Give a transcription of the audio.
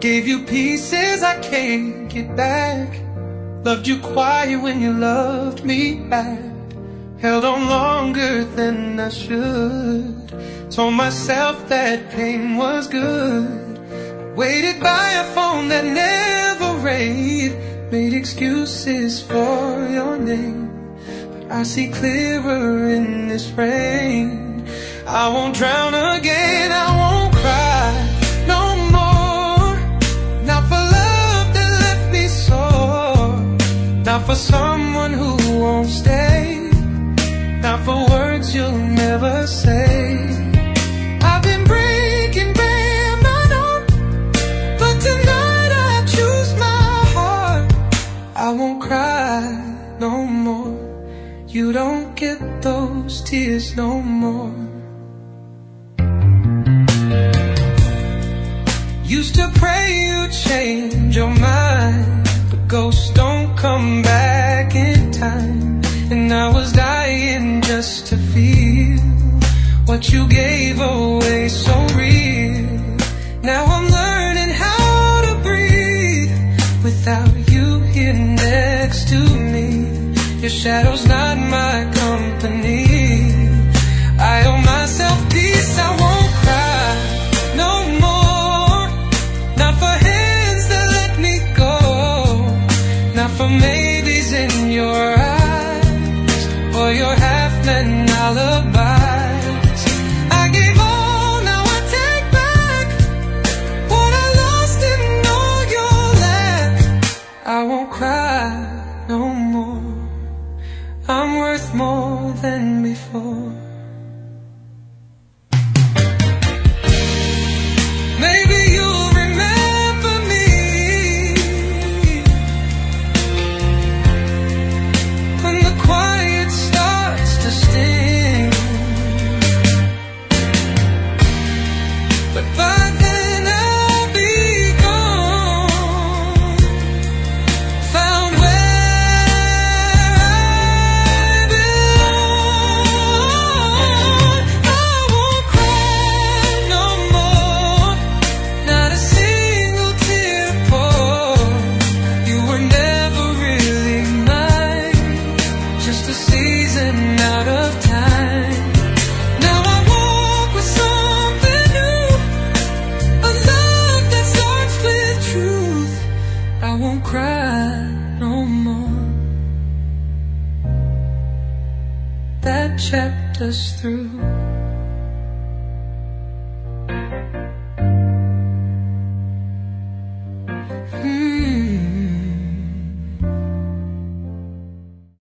Gave you pieces I can't get back. Loved you quiet when you loved me back. Held on longer than I should. Told myself that pain was good. Waited by a phone that never rang. Made excuses for your name. But I see clearer in this rain. I won't drown again, I won't cry no more. Not for love that left me sore. Not for someone who won't stay. Not for words you'll never say. I've been breaking, I know. But tonight I choose my heart. I won't cry no more. You don't get those tears no more. Used to pray you'd change your mind, but ghosts don't come back in time. And I was dying just to feel what you gave away so real. Now I'm learning how to breathe without you here next to me. Your shadow's not my company. I owe myself peace, I won't cry no more. Not for hands that let me go. Not for maybes in your eyes, or your half-meant alibis. I gave all, now I take back what I lost in all your lack. I won't cry no more. I'm worth more than before. Maybe you'll remember me when the quiet starts to sting. But by then I'll be gone, found where I belong. I won't cry no more. Not a single tear poured. You were never really mine, just a season out of time. Now I walk with something new, a love that starts with truth. I won't cry no more. That chapter's through.